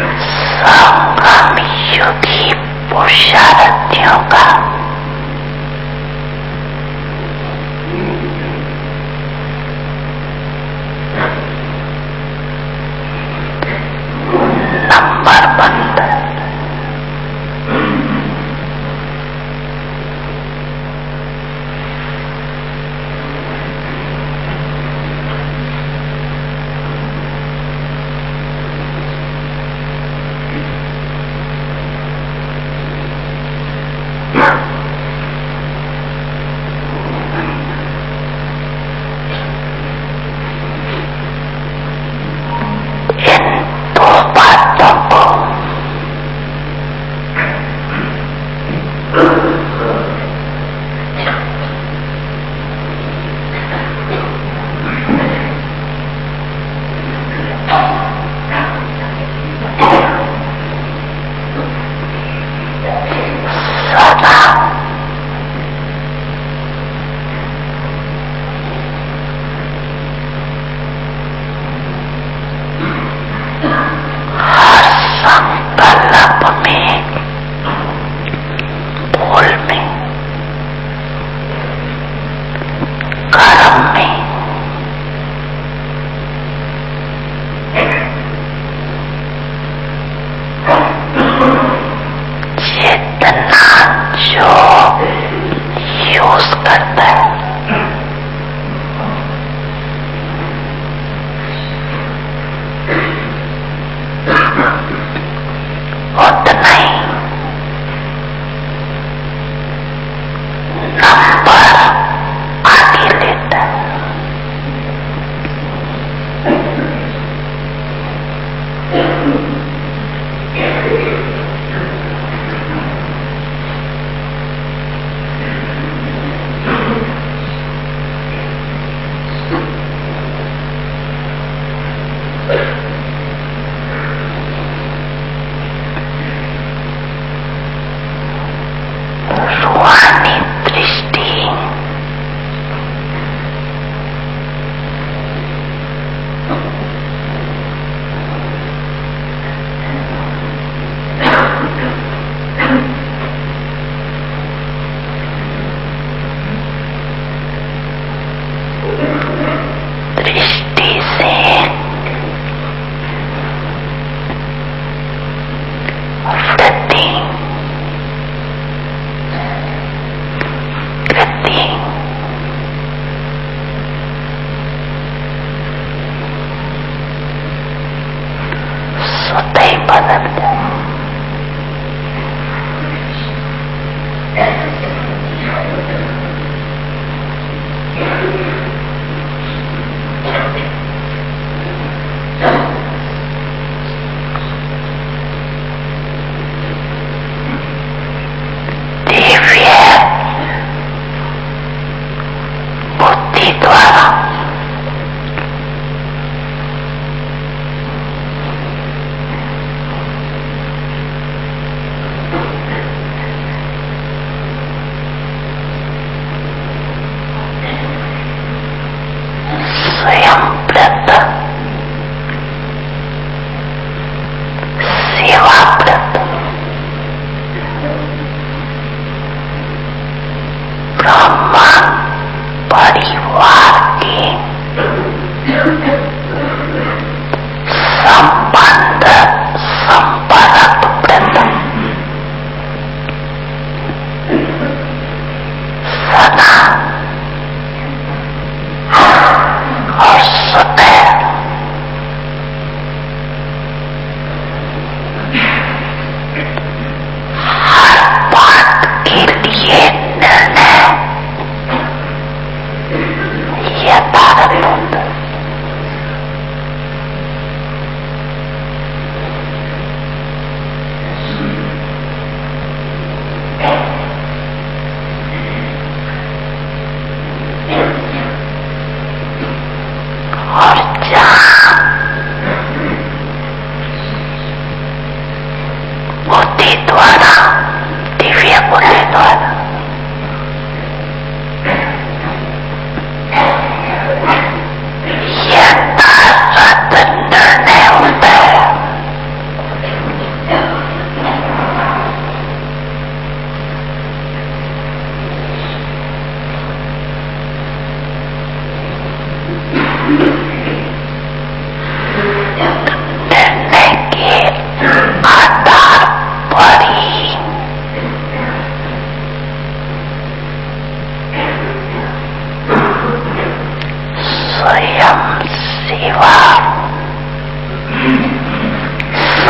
संगम युगी पुरुषार्थियों का नंबरबंद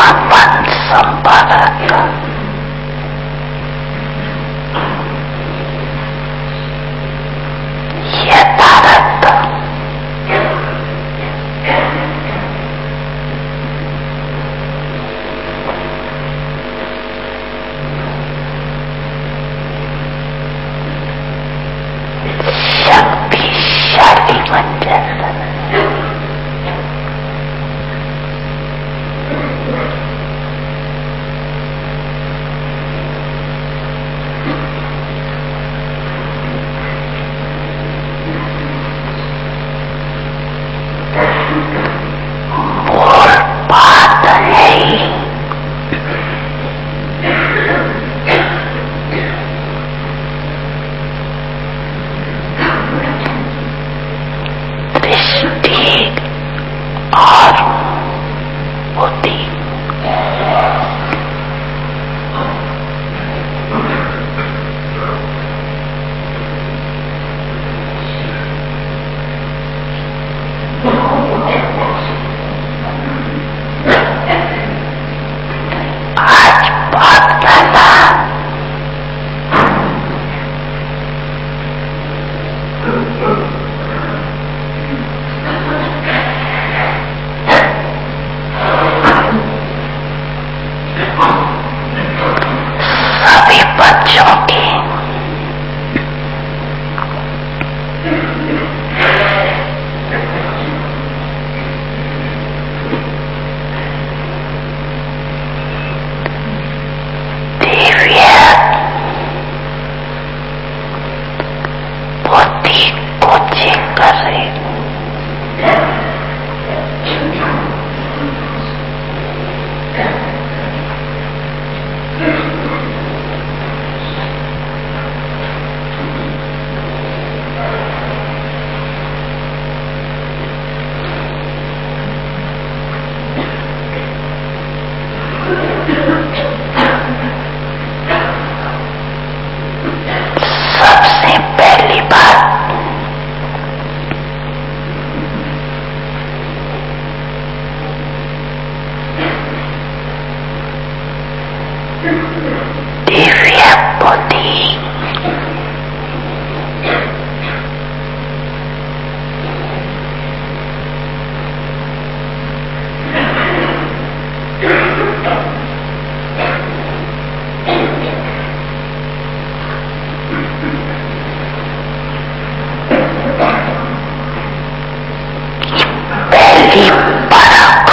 आत्मापन संपादक यथार्थ शक्तिशाली मंजर मूल बात है दृष्टि और बुद्धि। आज बात करना सभी बच्चों की दिव्य बुद्धि को चेक कर रही सबसे पहली बात दिव्य बुद्धि पहली परख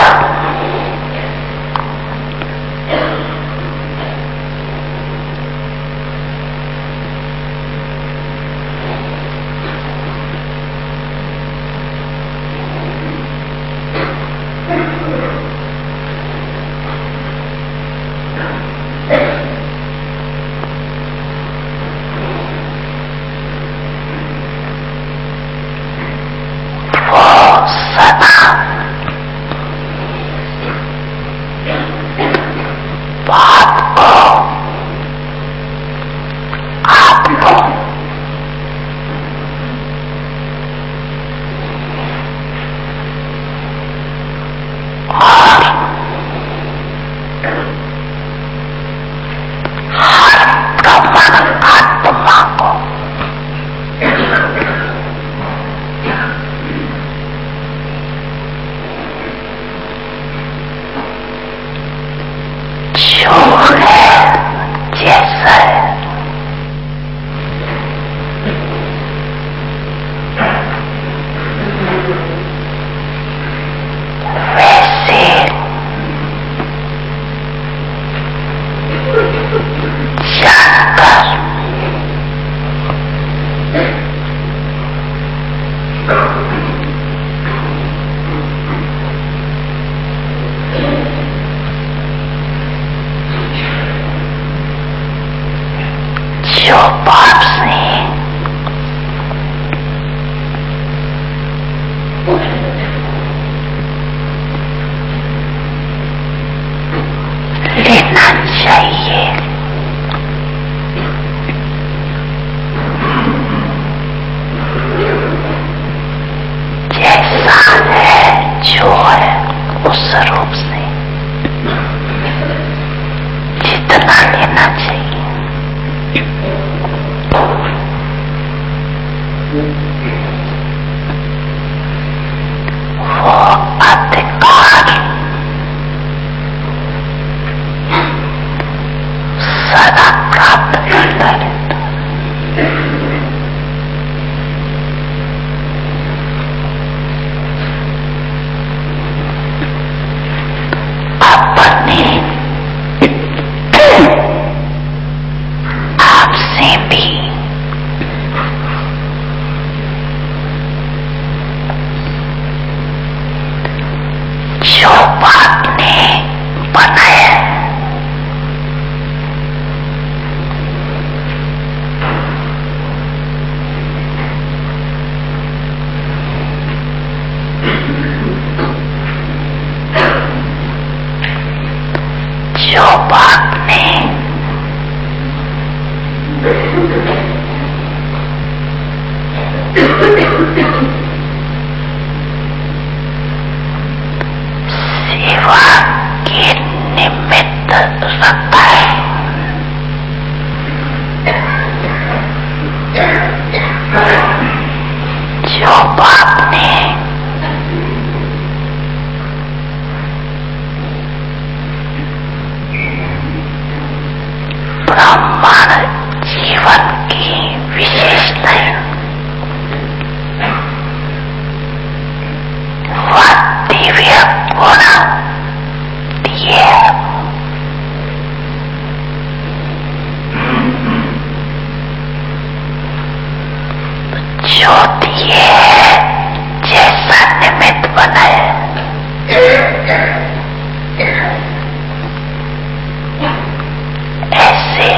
वो सदा बात को आपको और हर ब्रह्मांड आत्मा को जो है जैसा है वैसे जानकर जो बाप से लेना चाहिए जैसा है जो है उस रूप से जो बाप ने सेवा के निमित्त रखा है, जो बाप ने ब्राह्मण जीवन की विशेषताएं व दिव्य गुण दिए, जो दिए जैसा निमित्त बनाए, ऐसे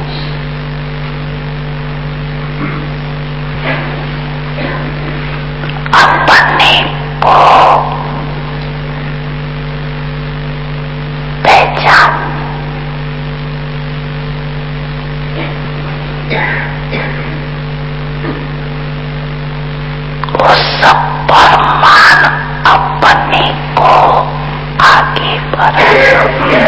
अपने को पहचान, उस परमान अपने को आगे बढ़ाए,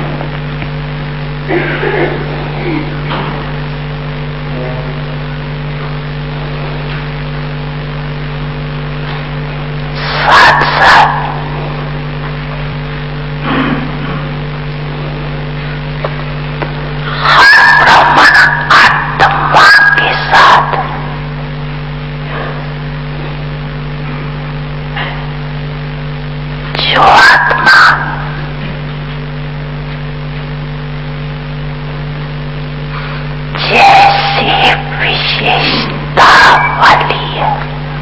साथ साथ हर ब्राह्मण आत्मा के साथ जो आत्मा जैसी विशेषता वाली है,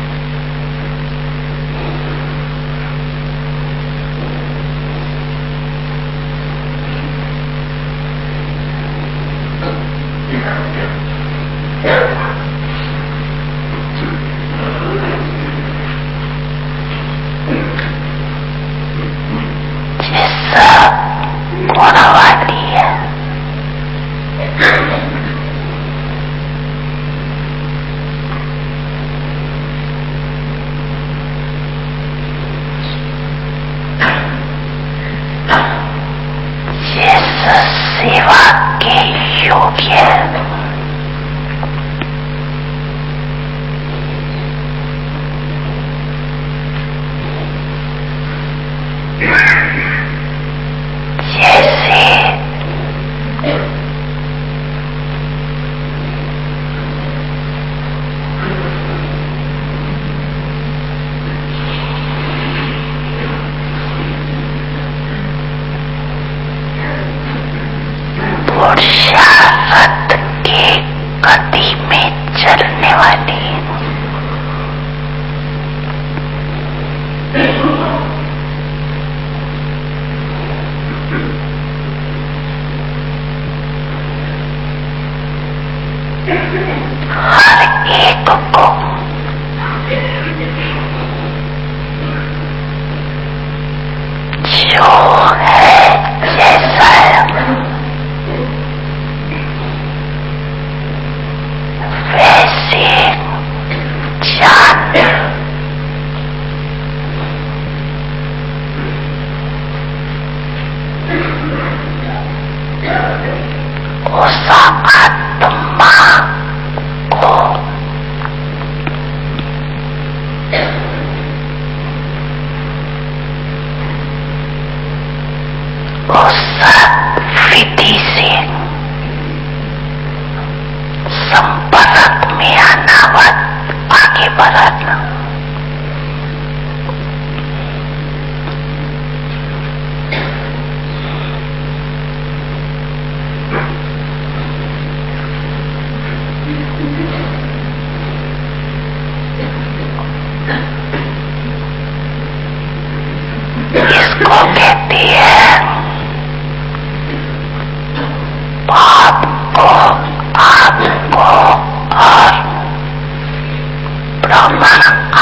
जिस गुण वाली है, जिस सेवा के योग्य है, जैसे पुरुषार्थ के गति में चलने वाली हर एक को जो है जैसा है वैसे जान, उस आत्मा को उस विधि से संपर्क में आना व आगे बढ़ाना, इसको कहती है बाप को, आपको और ब्राह्मण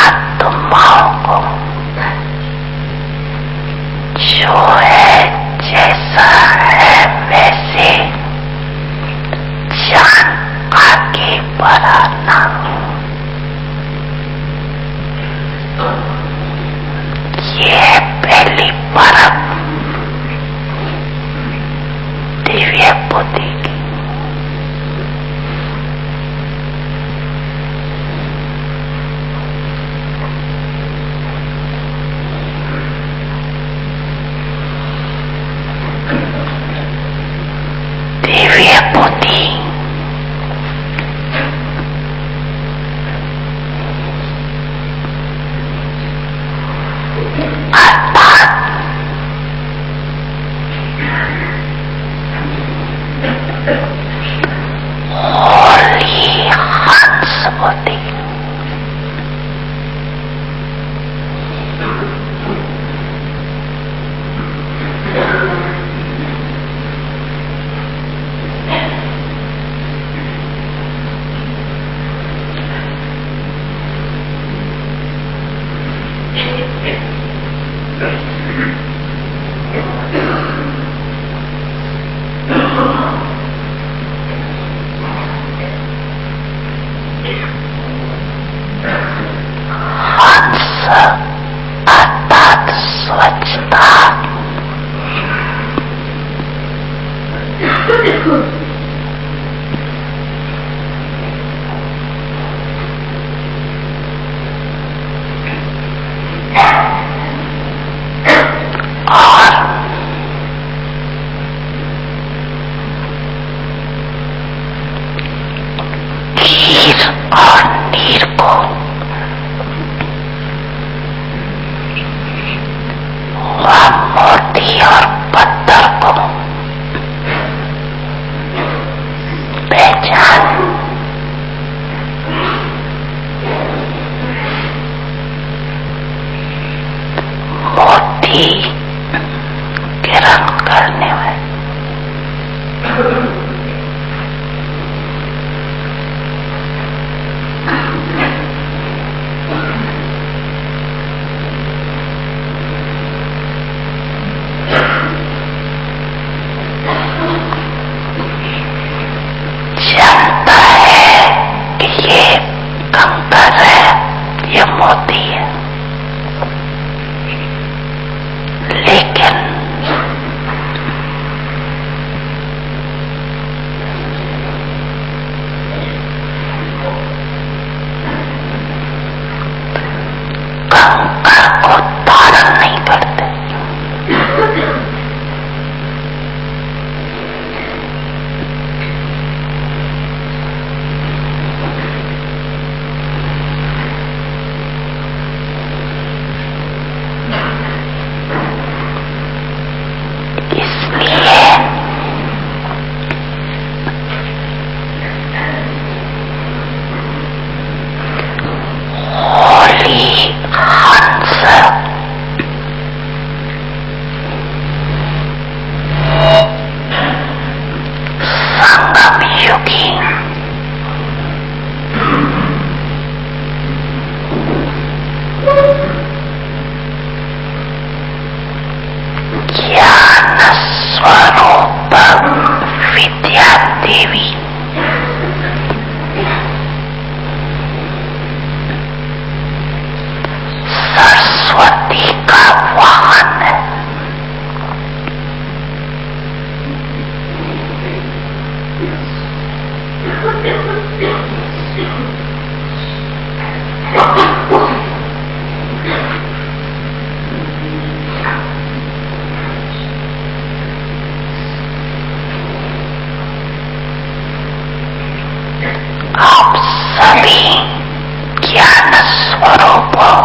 बुद्धि की। दिव्य बुद्धि अर्थात स्वच्छता। और कीर और नीर को वह मोती और पत्थर को पहचान मोती किरण करने में जानता है कि ये कंकर है, ये मोती है, लेकिन कंकर को धारण नहीं करते। इसलिए होली हंस संगम युगी ज्ञान स्वरूप विद्या देवी सरस्वती का वाहन है। आप सभी ज्ञान स्वरूप हो।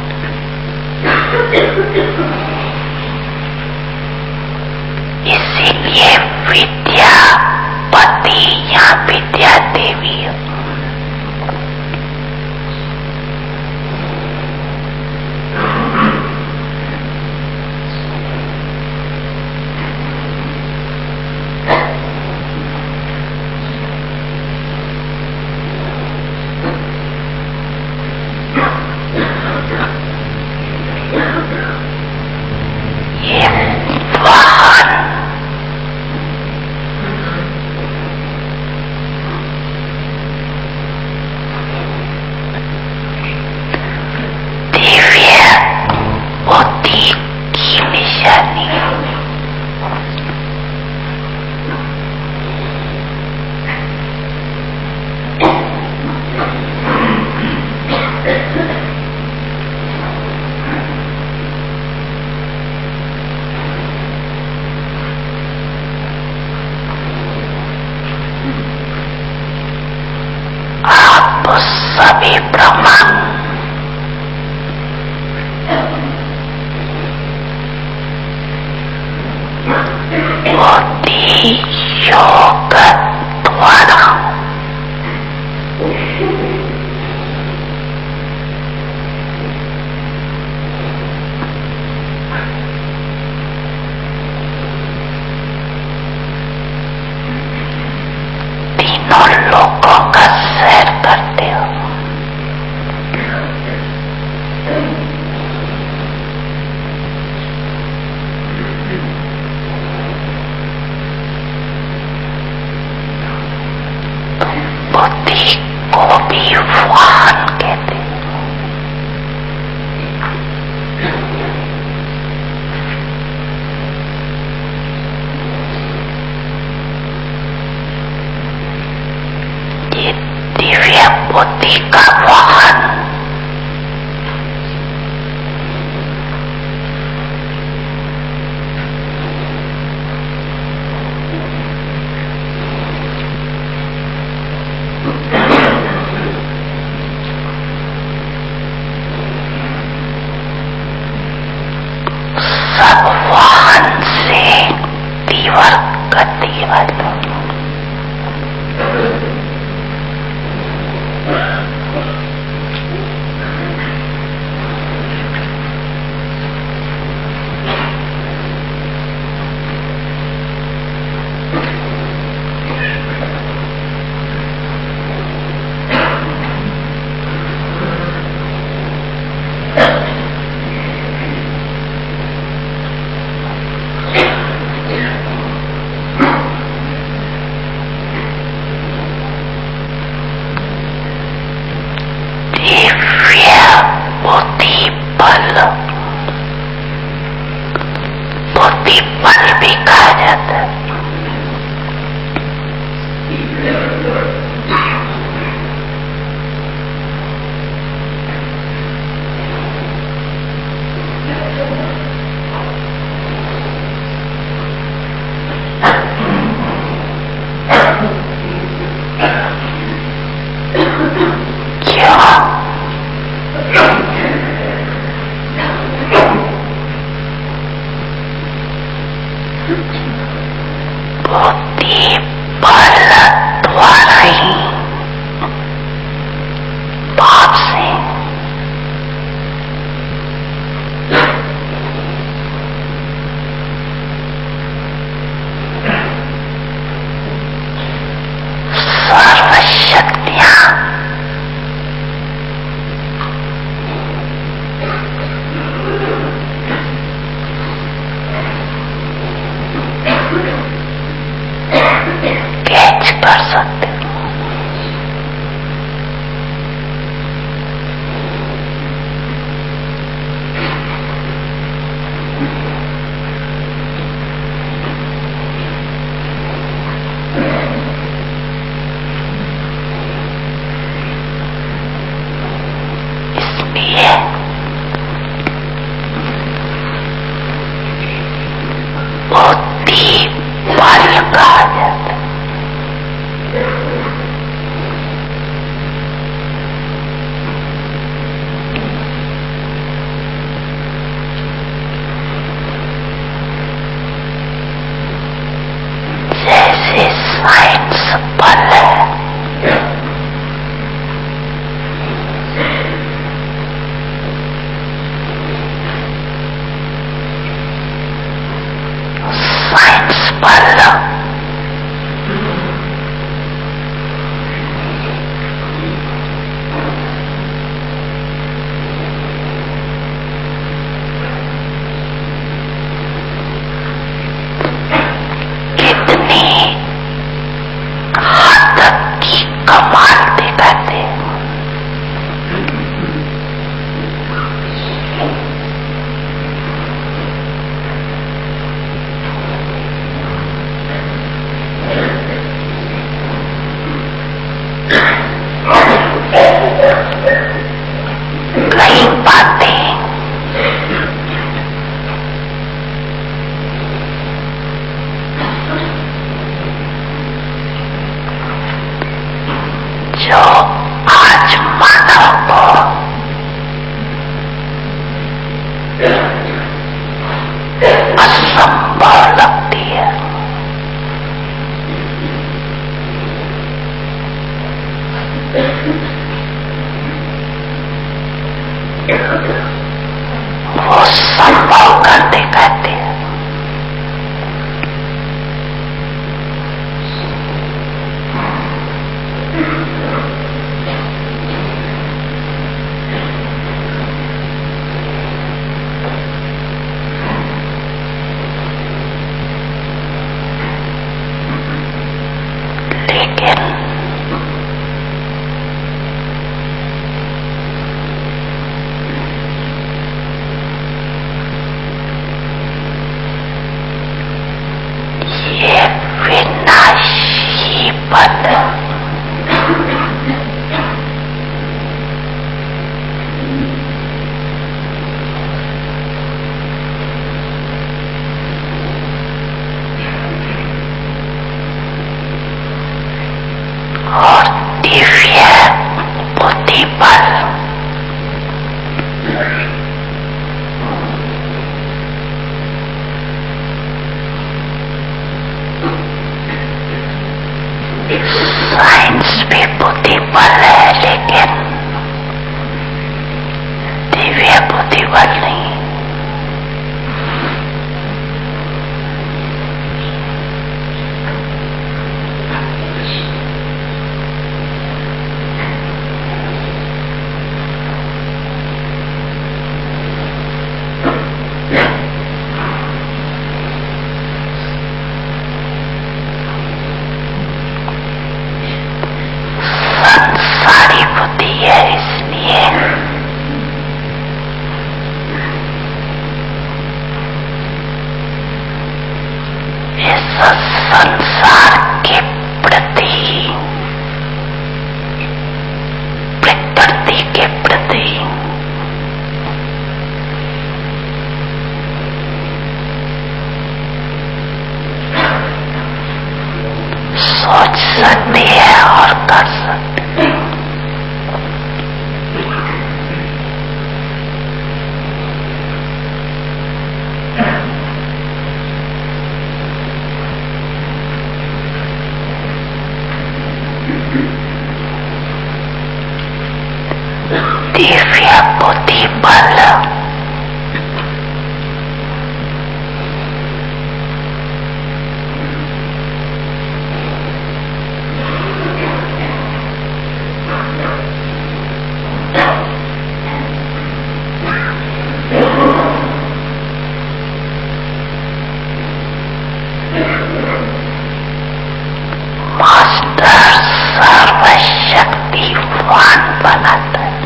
इसीलिए विद्यापति या विद्या देवी हो। ये वाहन परिभ्रमा बुद्धि योग द्वारा तीनों लोगों का सैर करते हो। बुद्धि को भी वाहन कहते हैं। ये दिव्य बुद्धि का वाहन सब वाहन से तीव्र गति वाला बुद्धि बल भी कहा जाता है। बुद्धि बल द्वारा ही भाव से सर्वशक्तियां कैच कर सकते हो। इसलिए बुद्धि बल कहा जाता है। जैसे साइंस बल है, साइंस बल कितनी संसार के प्रति, प्रकृति के प्रति सोच सकती है और कर सकती है। दिव्य बुद्धि बल मास्टर सर्वशक्तिवान बनाता है।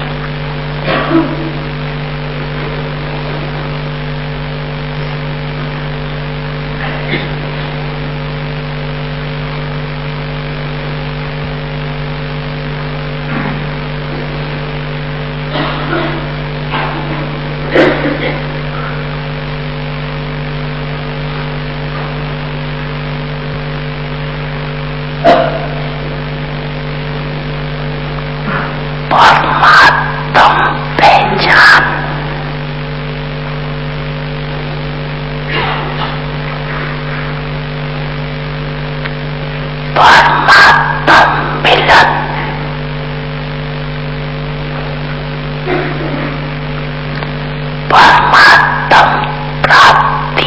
परमात्म पहचान, परमात्म मिलन, परमात्म प्राप्ति,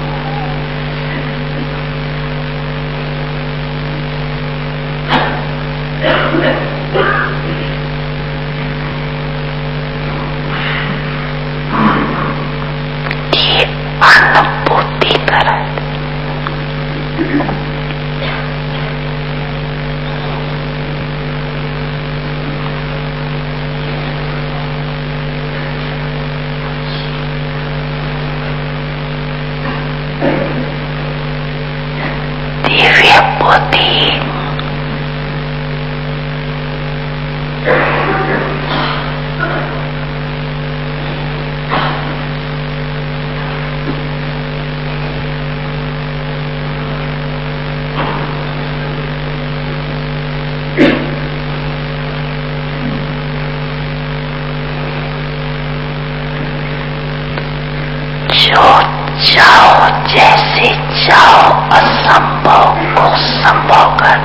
ये अनुभूति तरह दिव्य बुद्धि जो चाहो जैसे चाहो असंभव को संभव कर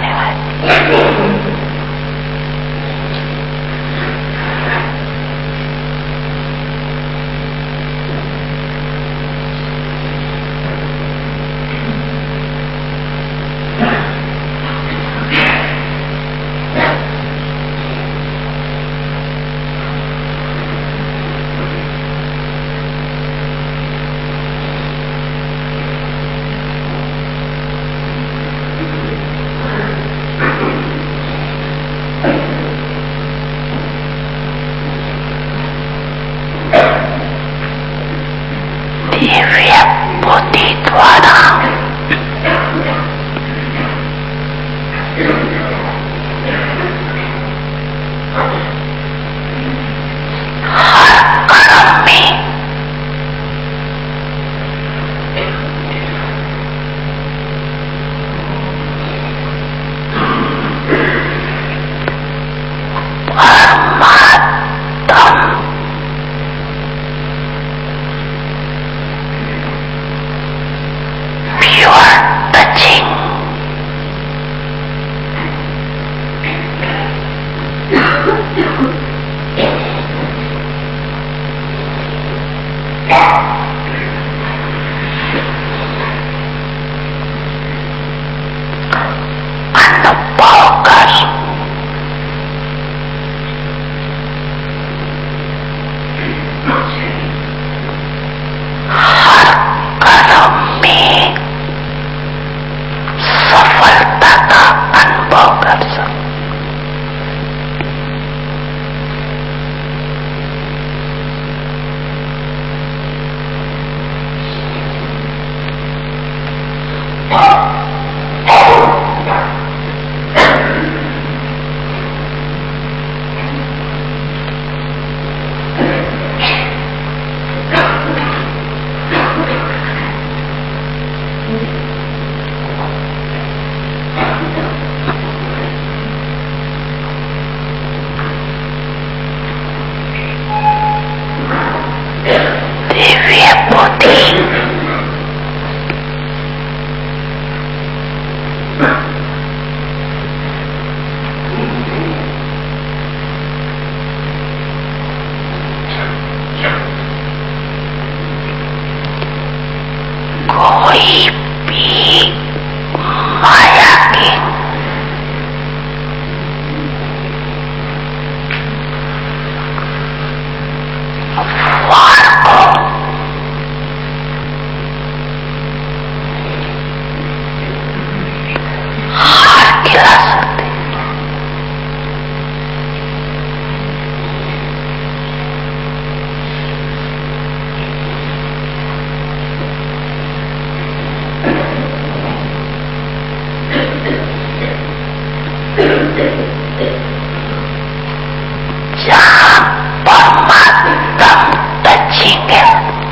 जहां परमात्मा टचिंग है,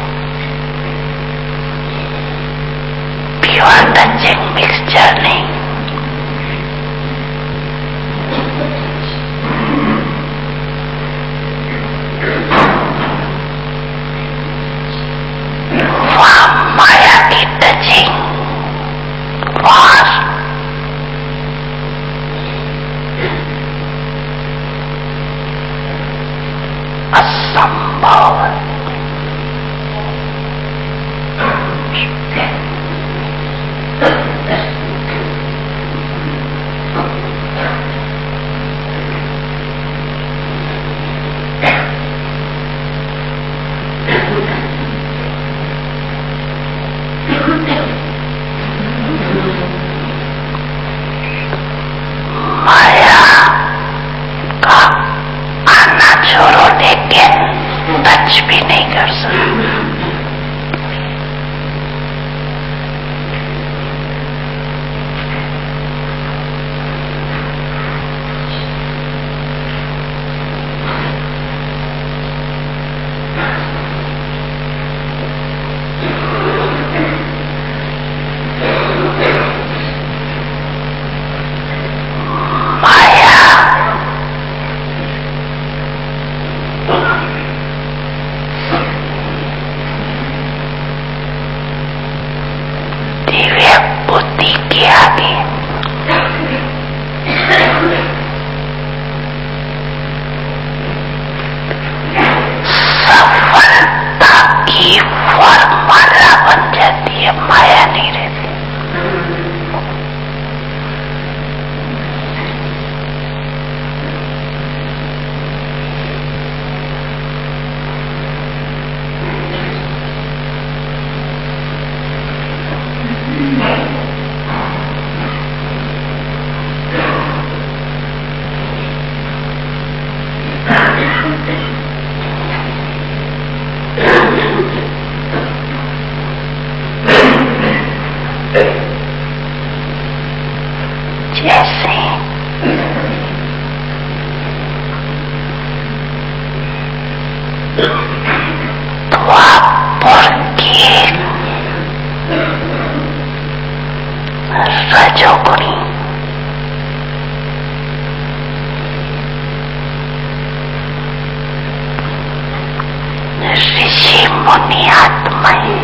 प्योर टचिंग मिक्सचर नहीं। वहां माया की टचिंग वहां असंभव। माया का आना छोड़ो, लेकिन टच भी नहीं कर सकते। बुद्धि के आगे सफलता की फॉर्मूला बन जाती है, माया नहीं रहती। जैसे द्वापर के रजोगुणी ऋषि मुनि आत्माएं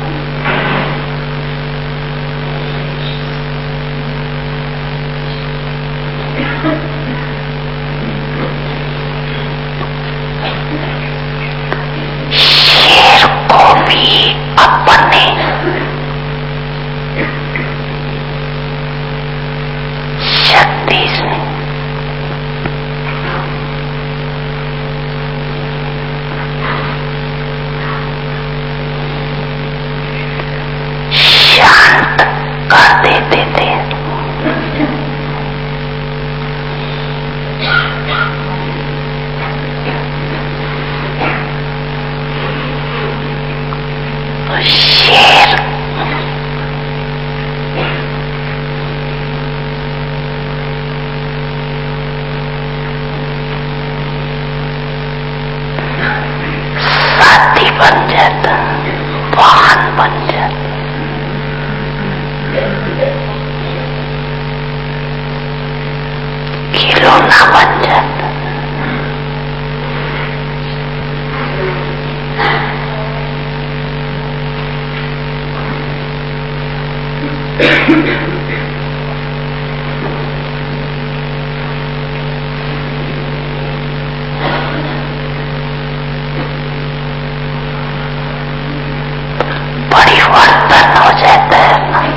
शेर को भी अपने शक्ति से शांत कर देते थे। तो शेर साथी बन जाता, वाहन बन जाता। खिलौना बन जाता। परिवर्तन हो जाता है ना।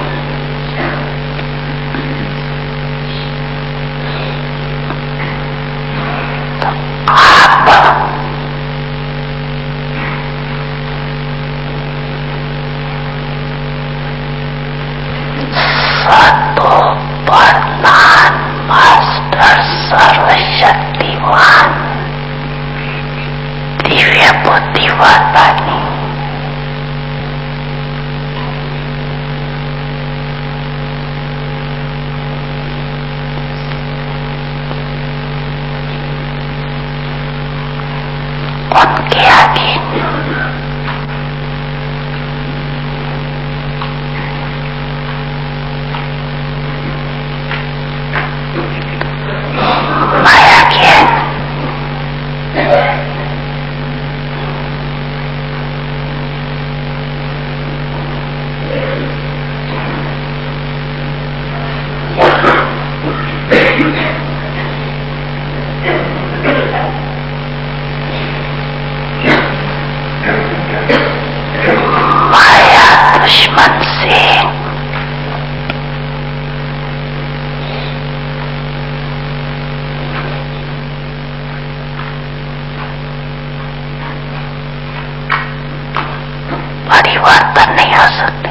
नहीं हो सकती।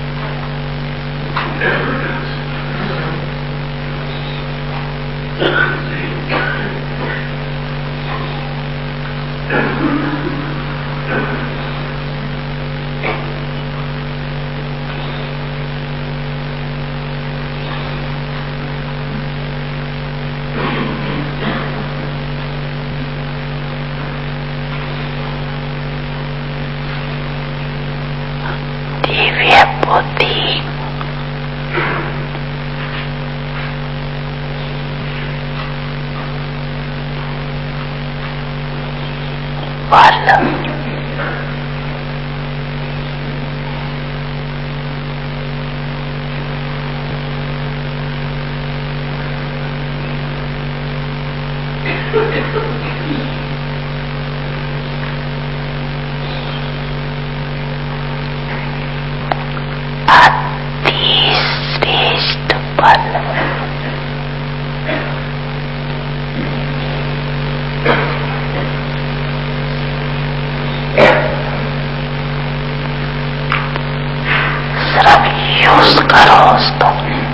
दिव्य बुद्धि बल अति श्रेष्ठ बल सिर्फ यूज करो उसको।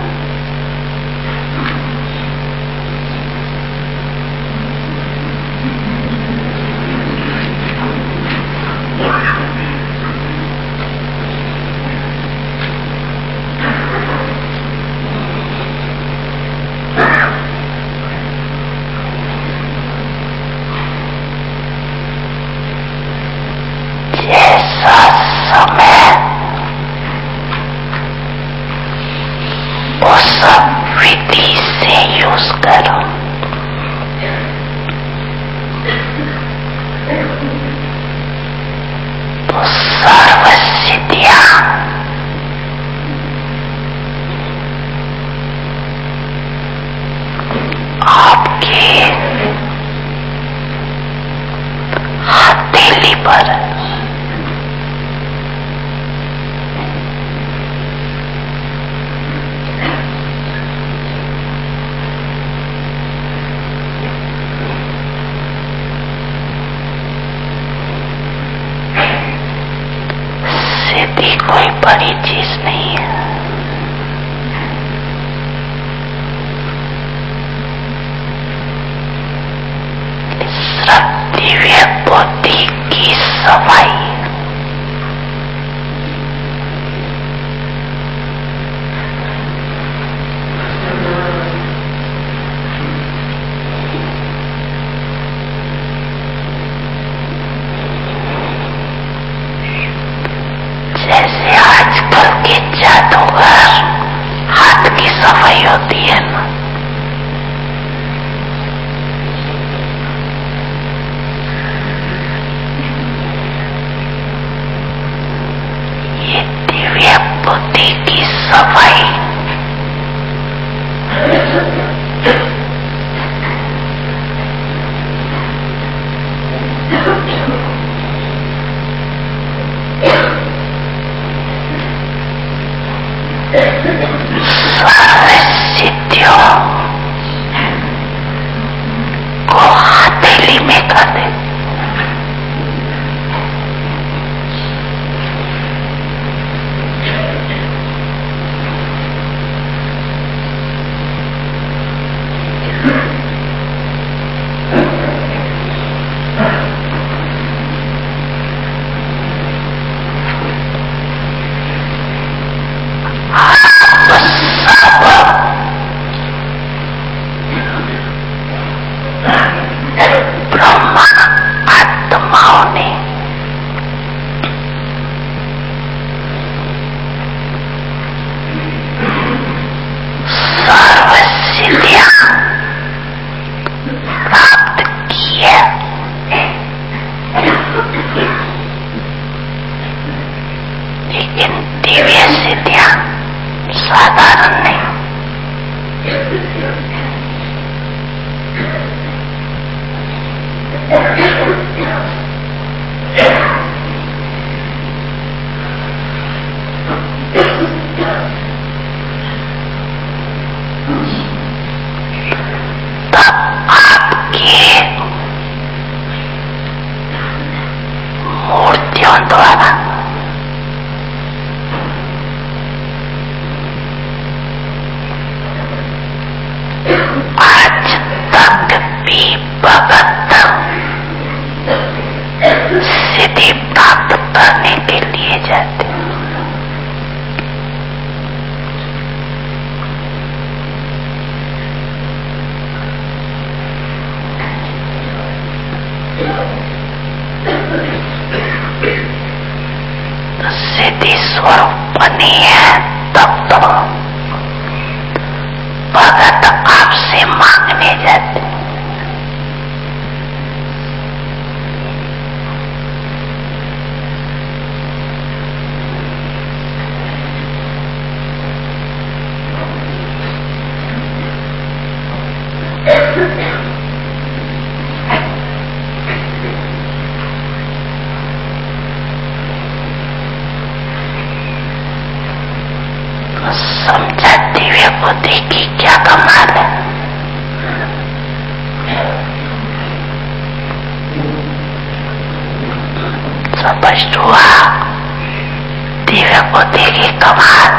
जैसा समय उस विधि से यूज करो। तो सर्व सिद्धियां आपके हथेली पर सिद्धि कोई बड़ी चीज नहीं है। सिर्फ दिव्य बुद्धि की सफाई। जैसे आजकल के जादूगर हाथ की सफाई होती है ना, ये दिव्य बुद्धि की सफाई सर्व सिद्धियों भगत सिद्धि प्राप्त करने के लिए जाते हैं। सिद्धि स्वरूप बनी है तब तो भगत आपसे मांगने जाते हैं। समझा दिव्य बुद्धि की क्या कमाल है। स्पष्ट हुआ दिव्य बुद्धि की कमाल।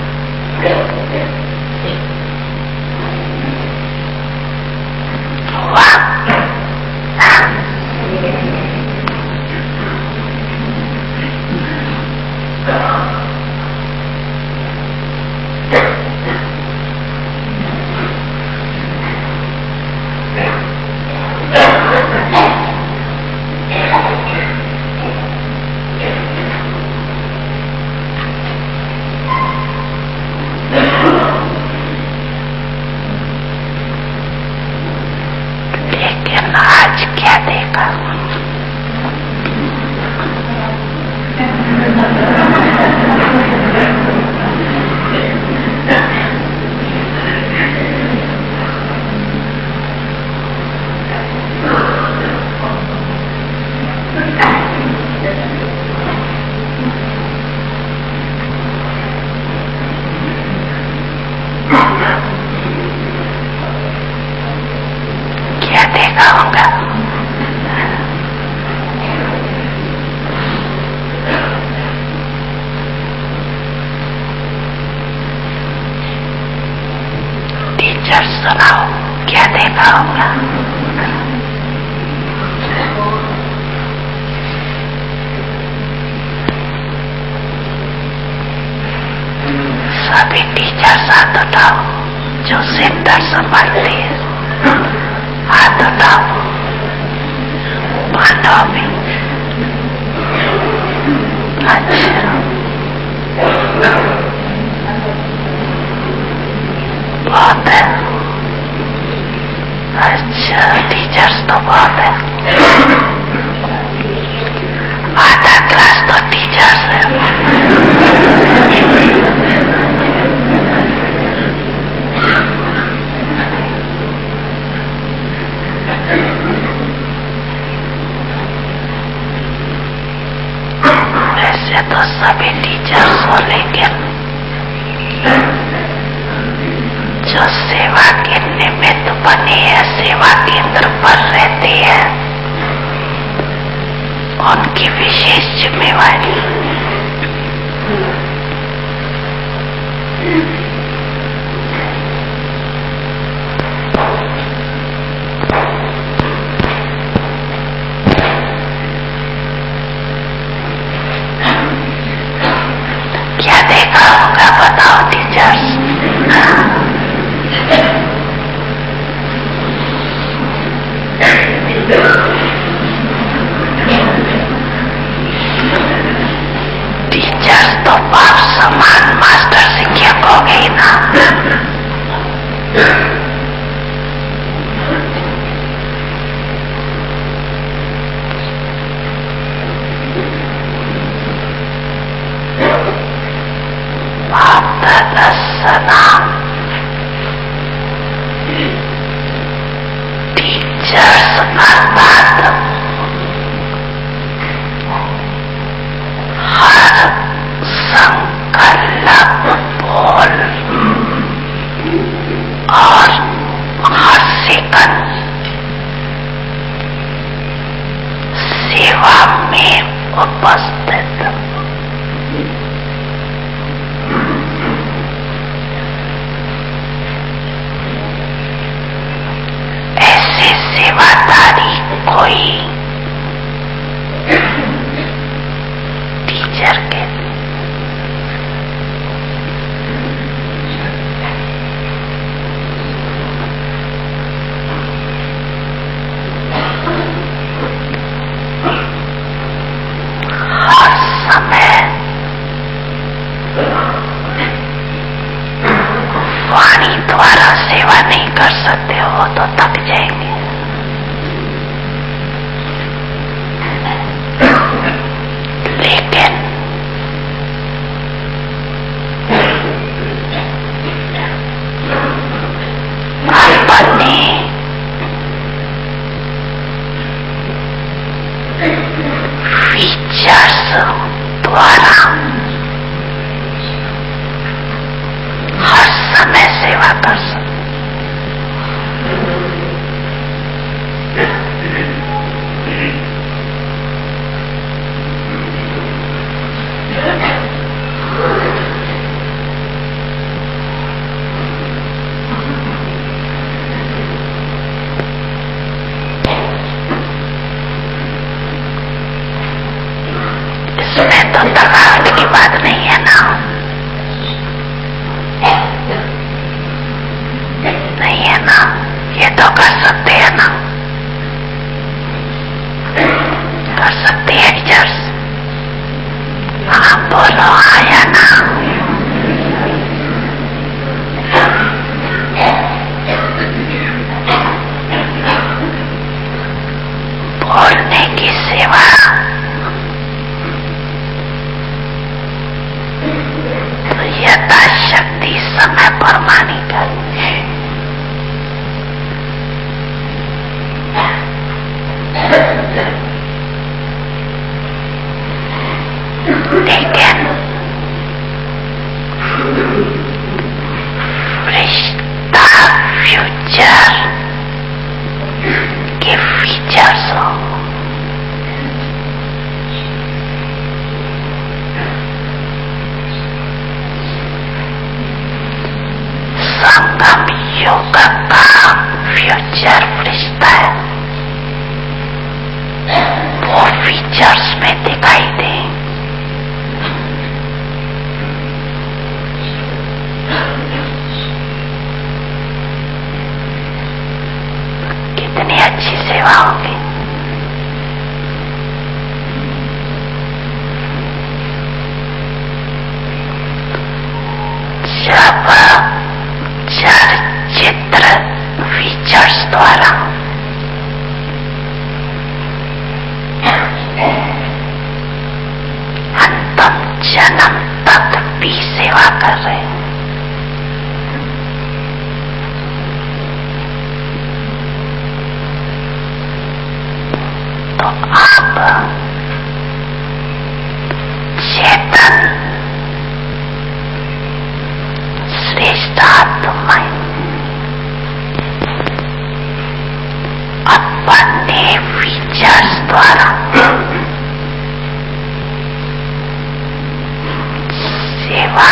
लेकिन आज क्या देखा? क्या देखा होगा? टीचर सुनाओ, क्या देखा होगा? सभी टीचर हाथ उठाओ जो सेंटर संभालती है। हाथ उठाओ। मानव भी। अच्छा, बहुत है। अच्छा, टीचर्स तो बहुत है। आधा क्लास तो टीचर्स है। वैसे तो सभी टीचर्स हो, लेकिन जो सेवा के निमित्त बनी है, सेवा केंद्र पर रहती है, उनकी विशेष जिम्मेवारी। क्या देखा होगा बताओ टीचर्स? टीचर्स तो बाप समान मास्टर शिक्षक हो गई ना। बाप दादा सलाम। टीचर्स अर्थात हर संकल्प बोल और हर सेकंड सेवा में उपस्थित। ऐसे सेवादारी कोई टीचर के हर समय वाणी द्वारा सेवा नहीं कर सकते हो तो थक जाएंगे। लेकिन अपने विचार द्वारा हर समय सेवा कर सकते। इसमें तो थकावट की बात नहीं है ना, नहीं है ना, ये तो कर सकते हैं ना, कर सकते हैं टीचर्स। हाँ बोलो हाँ या ना। बोलने की सेवा तो यथाशक्ति समय पर मानी करनी। लेकिन रिश्ता फ्यूचर के फीचर्स हो, संगम योग का फ्यूचर रिश्ता है, वो फीचर्स में दिखाई दे। कितनी अच्छी सेवा होगी। जब चलचित्र फीचर्स द्वारा अंतिम जन्म तक भी सेवा कर रहे हैं, तो आप चेतन श्रेष्ठ आत्मा अपने विचार द्वारा सेवा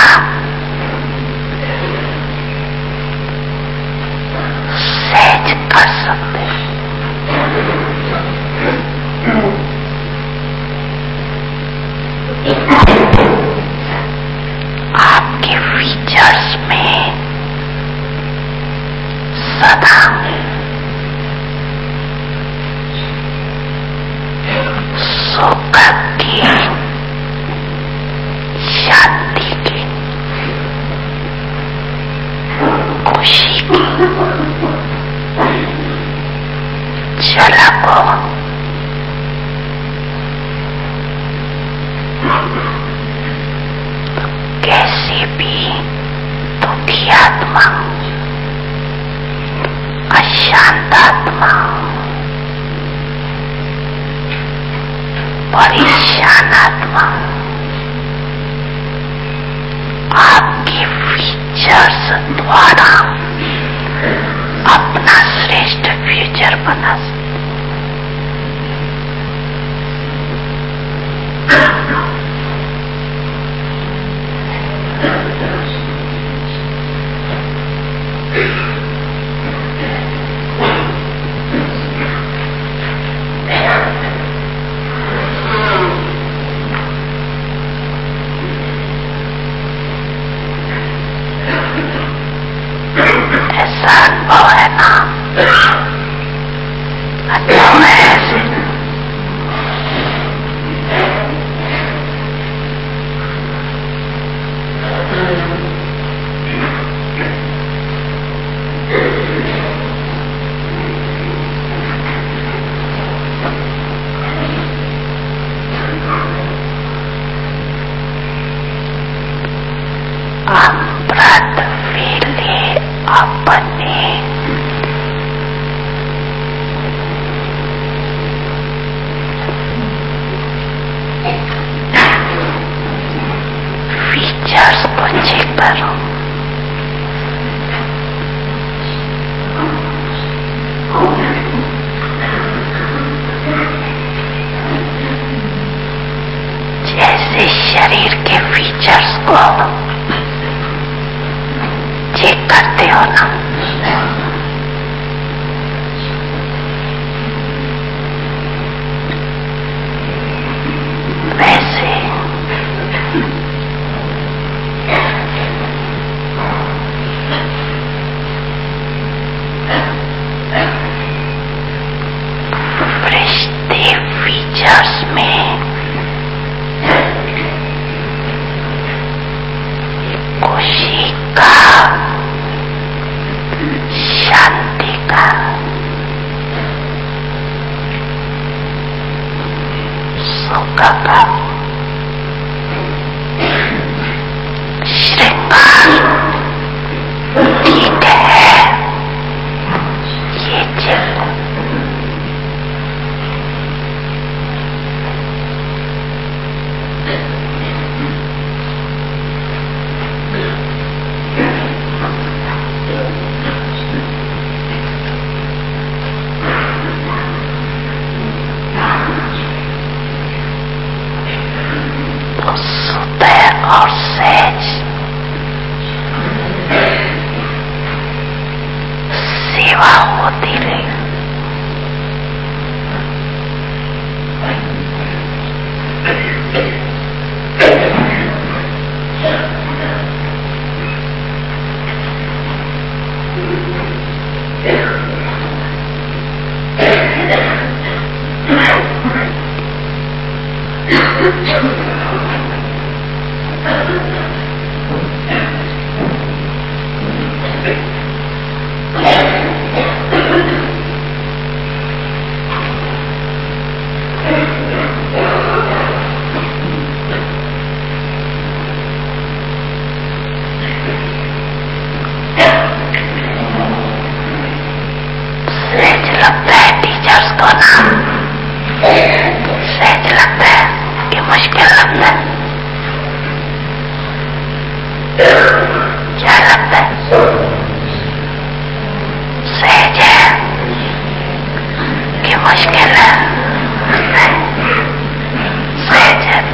सहज कर सकते हैं। आपके फीचर्स में सदा सुख की, शांति की, खुशी की झलक हो। कैसी भी दुखी आत्मा, अशांत आत्मा, परेशान आत्मा आपके फीचर्स द्वारा अपना श्रेष्ठ फ्यूचर बना सकते। ऐसा अनुभव है ना, अनुभव है ऐसे। अमृत वेले अपने फीचर्स को चेक करो। जैसे शरीर के फीचर्स को चेक करते हो ना, वैसे फरिश्ते फीचर्स में खुशी का, शांति का, सुख का, श्रृंगार, ठीक है ये चीज। तो सुबह और सहज सेवा होती रही। सहज लगता है टीचर्स को ना, सहज लगता है कि मुश्किल लगता है? क्या लगता है? सहज है कि मुश्किल है? सहज है।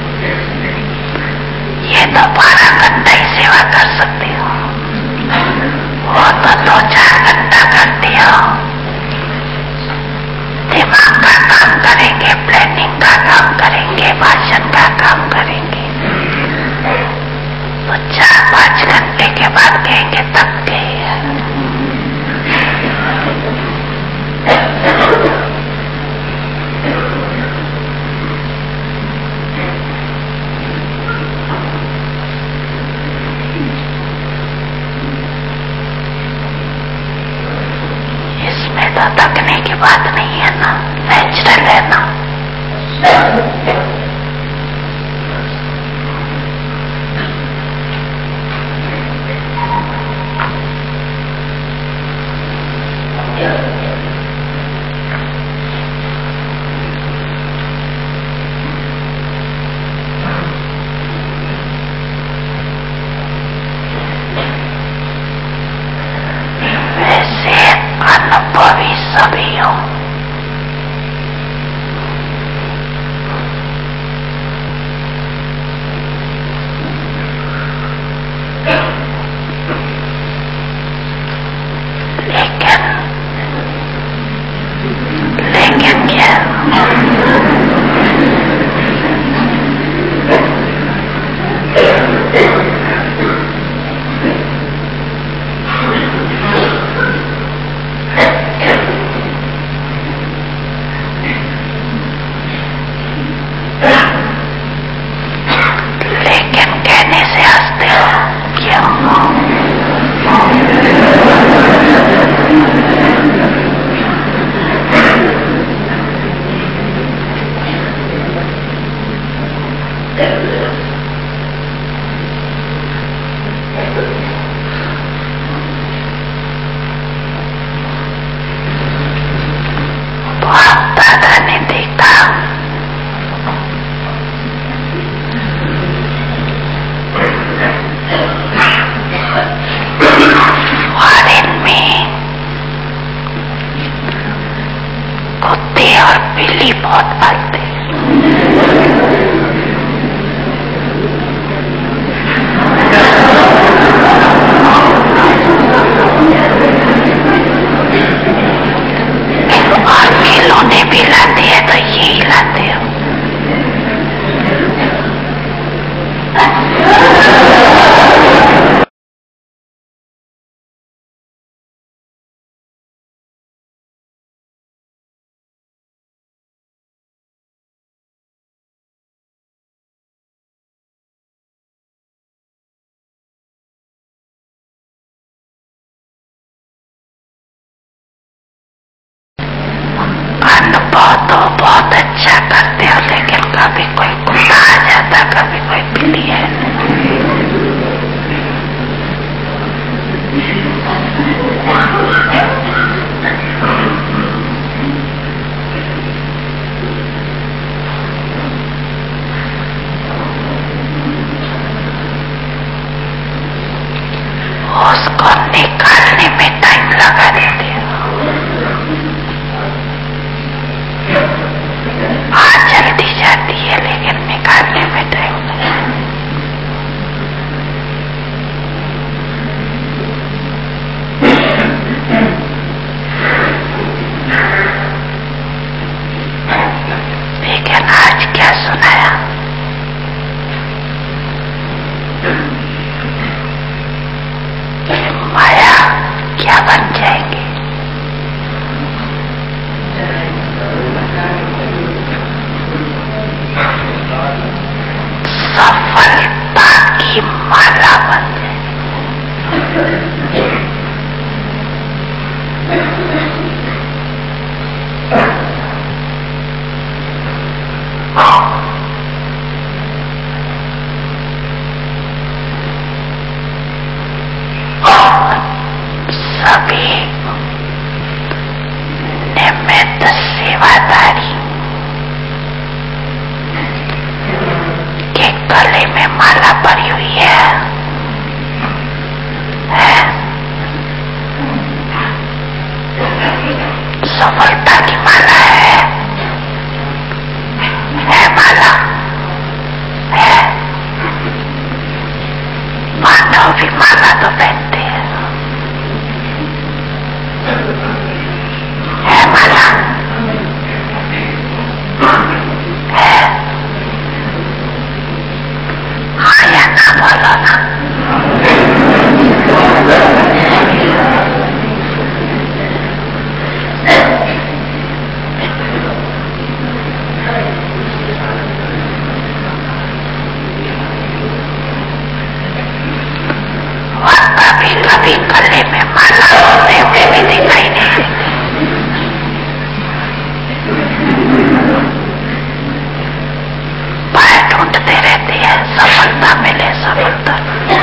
ये तो 12 घंटा ही सेवा कर सकती हो, वो तो 2-4 घंटा करती हो। दिमाग का काम करेंगे, प्लानिंग का काम करेंगे, भाषण का काम करेंगे, तो 4-5 घंटे के बाद कहेंगे थक गए। इसमें तो थकने की बात नहीं है ना, नेचुरल है ना। वैसे अनुभवी सभी हो, लेकिन उसको निकालने में टाइम लगा देते हो। जल्दी जाती है लेकिन निकालने में टाइम लगता है। लेकिन आज क्या सुनाया? माया क्या बन जाएगी? सफलता की माला बन जाएगी। सभी निमित्त सेवादारी के गले में माला पड़ी हुई है? सफलता की माला है माला है। मानव भी माला तो पहनते हैं, है माला है। हाँ या ना बोलो ना। कभी गले में माला होते हुए भी दिखाई नहीं देते। पाए ढूंढते रहते हैं, सफलता मिले सफलता।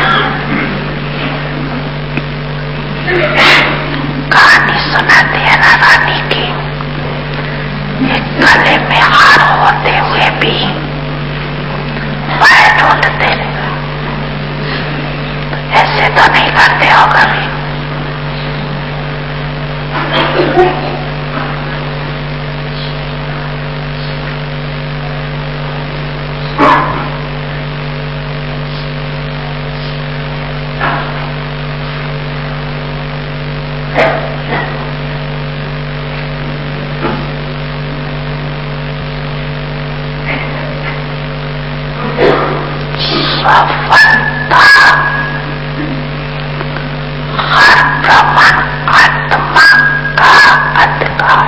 कहानी सुनाती है ना रानी की, एक गले में हार होते हुए भी पाए ढूंढते रहते। ऐसे तो नहीं करते हो कभी? सफलता हर ब्रह्मण आत्मा का अधिकार।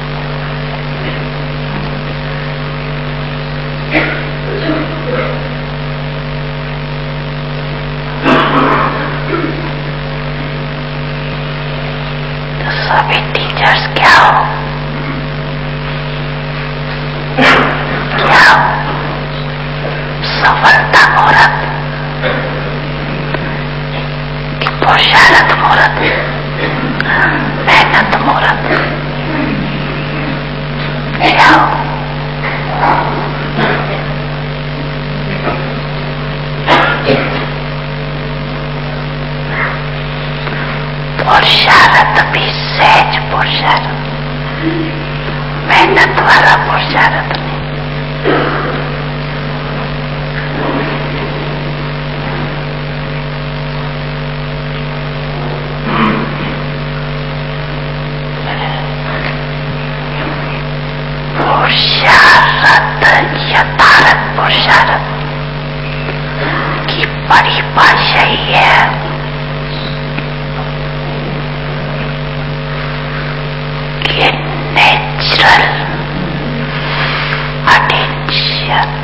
तो सभी टीचर्स क्या हो? क्या हो? सफलता मुहूर्त कि पुरुषार्थ मुहूर्त, मेहनत मुहूर्त, क्या हो? पुरुषार्थ भी सहज पुरुषार्थ, मेहनत वाला पुरुषार्थ नहीं। पुरुषार्थ यथार्थ पुरुषार्थ की परिभाषा ही है कि नेचुरल अटेंशन।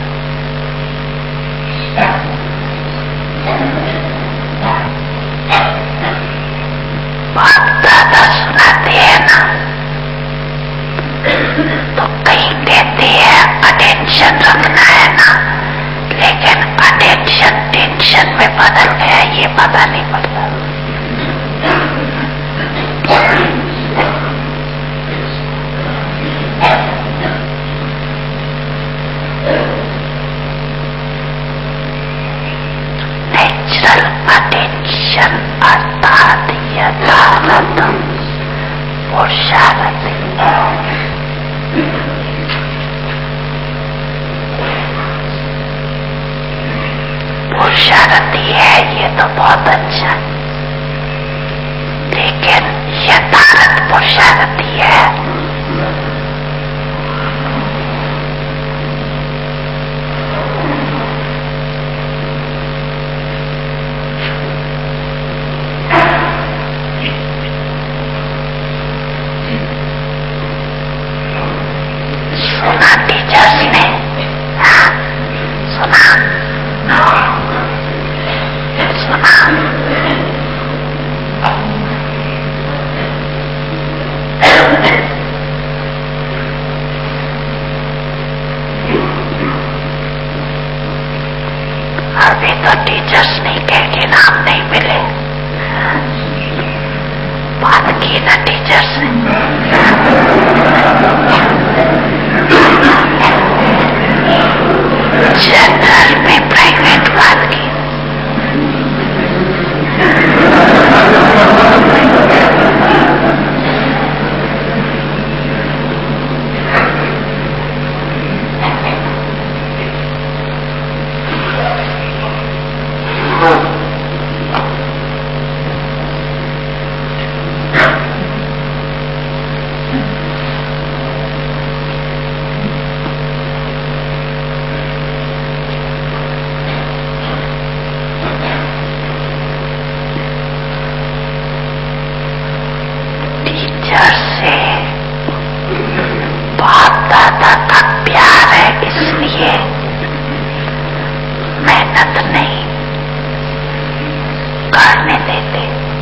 बात दादा सुनाते हैं ना, तो कहीं कहते हैं अटेंशन रखना है ना, लेकिन अटेंशन टेंशन में बदल गया, ये पता नहीं पड़ता। बहुत पुरुषार्थी है, ये तो बहुत अच्छा, लेकिन यथार्थ पुरुषार्थी है। सुना टीचर्स ने, सुना अभी तो टीचर्स नहीं कहेंगे, नाम नहीं मिले, बात की ना टीचर्स जनरल में प्राइवेट बात की। टीचर से बाप दादा का प्यार है, इसलिए मेहनत नहीं करने देते।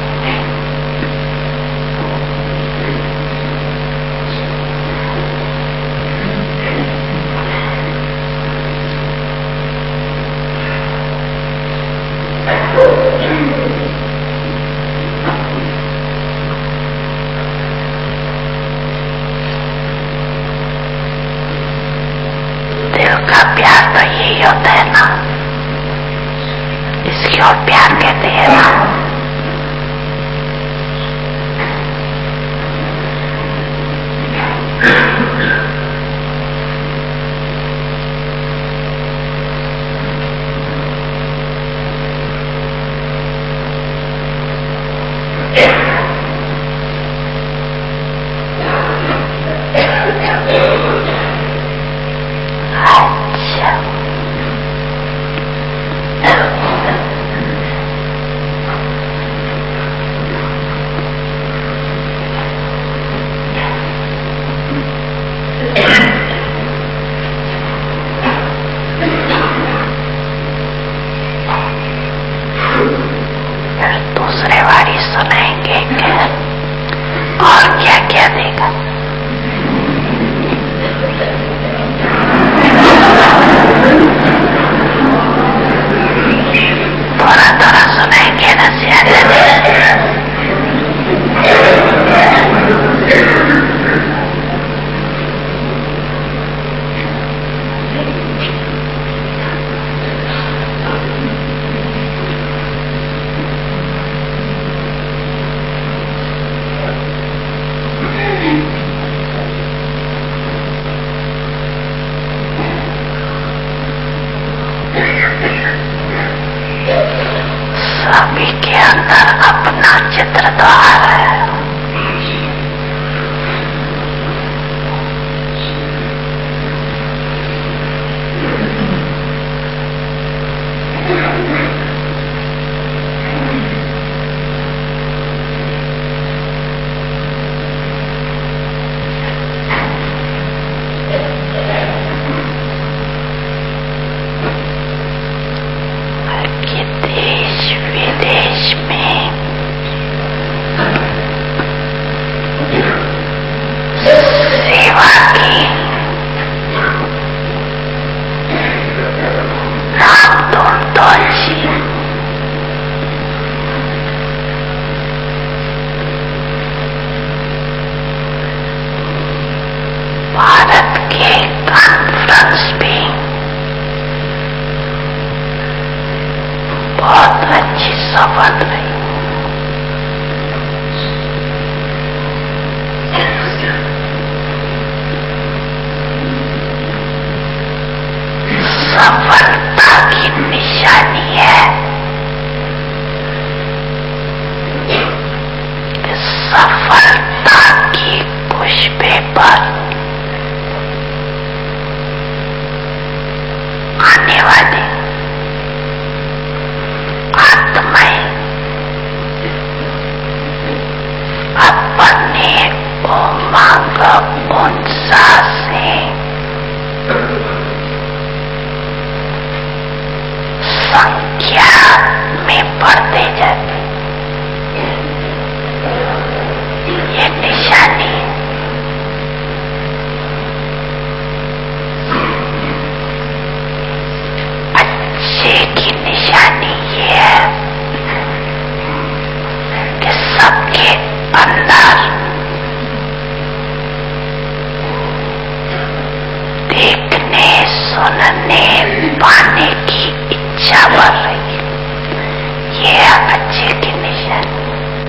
दिल का प्यार तो यही होता है ना, इसकी और प्यार कहते हैं ना। दूसरे वारी सुनाएंगे और क्या क्या देगा। थोड़ा थोड़ा सुनाएंगे ना, ज्यादा सभी के अंदर अपना चित्र द्वार है। कि देश विदेश में की निशानी है कि सफलता की पुष्पे पर आने वाली आत्माएं अपने उमंग उत्साह से संख्या में बढ़ते जाते, ये निशानी अच्छे की निशानी ये है कि सबके अंदर देखने सुनने पाने की इच्छा बढ़ रही है, ये है अच्छे की निशानी।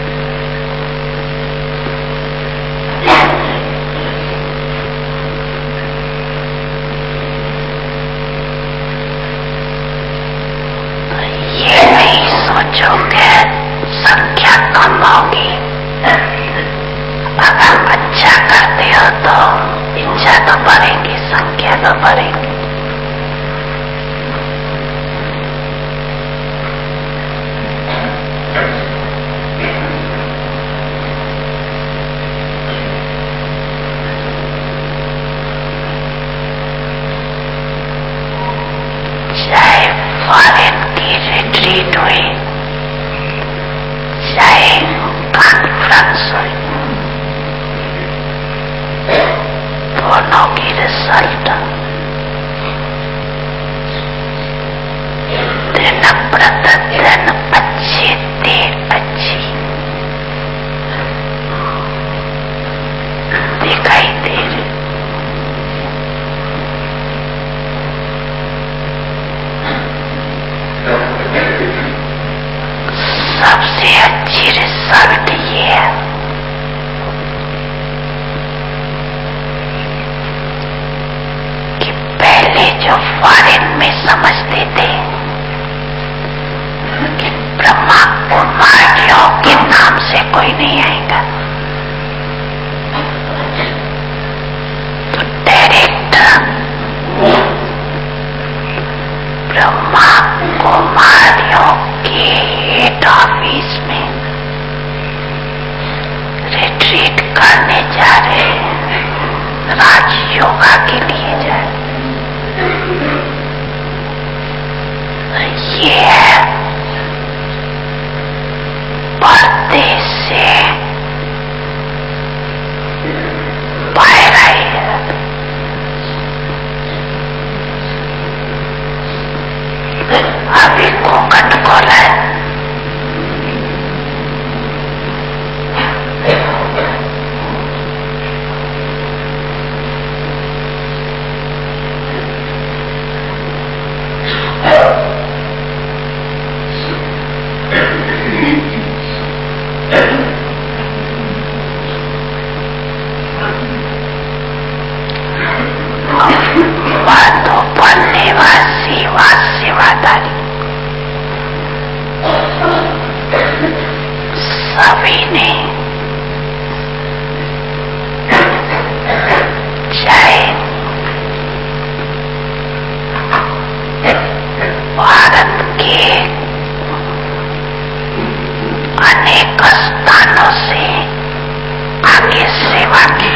ये नहीं सोचोगे संख्या कम होगी, अगर अच्छा करते हो तो इच्छा तो बढ़ेगी, संख्या तो बढ़ेगी। चाहे फॉरेन की रिट्रीट हुई, चाहे कॉन्फ्रेंस हुई, दोनों की रिजल्ट दिन प्रतिदिन अच्छी थी, अच्छी दिखाई दे रही। सबसे अच्छी रिजल्ट ये है कि पहले जो फॉरेन में समझते थे कि ब्रह्मा कुमारियों के नाम से कोई नहीं आएगा, तो डायरेक्ट ब्रह्मा कुमारियों के हेड ऑफिस में रिट्रीट करने जा रहे हैं, राजयोगा के लिए जा रहे। ये है पर्दे से बाहर आई है। अभी कोकट खोला है, मधुबन निवासी व सेवादारी सभी ने चाहे भारत के अनेक स्थानों से आगे सेवा की,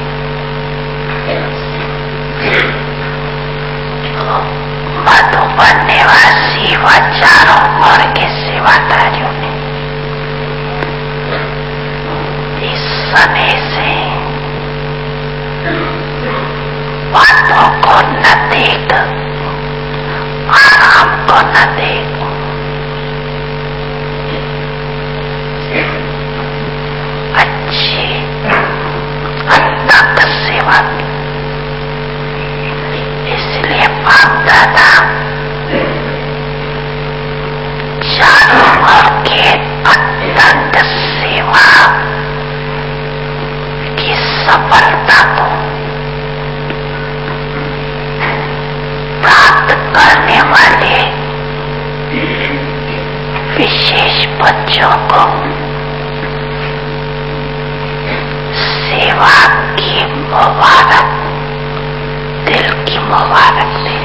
मधुबन निवासी व चारों ओर के सेवादारियों ने इस समय से बातों को न देख, आराम को न देख, अच्छी अथक सेवा की। इसलिए बाप दादा चारों ओर के अत्यंत सेवा की सफलता को प्राप्त करने वाले विशेष बच्चों को सेवा की मुबारक, दिल की मुबारक दे।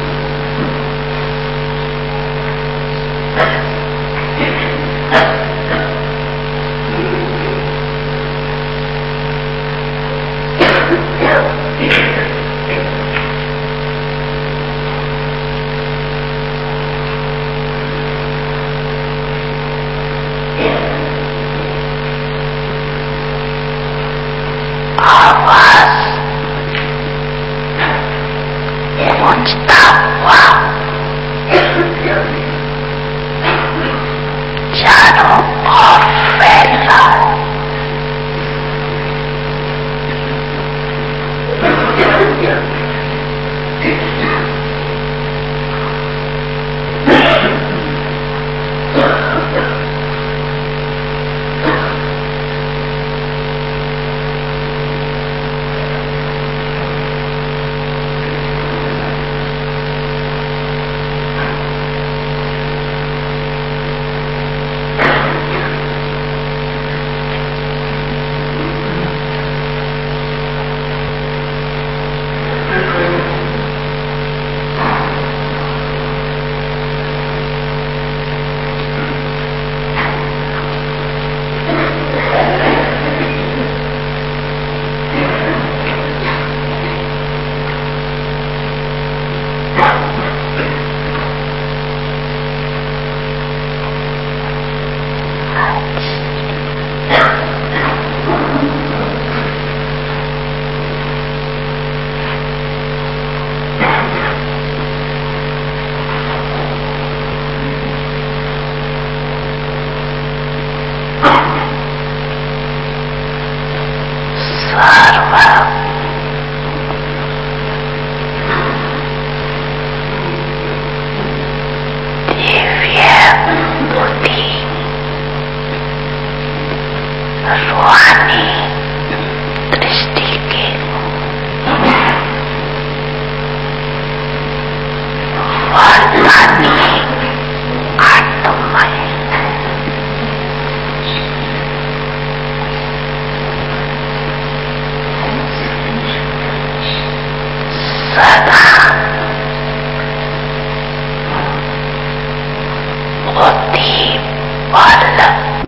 आवाज गूंजता हुआ चारों ओर फैल रहा है। सर्व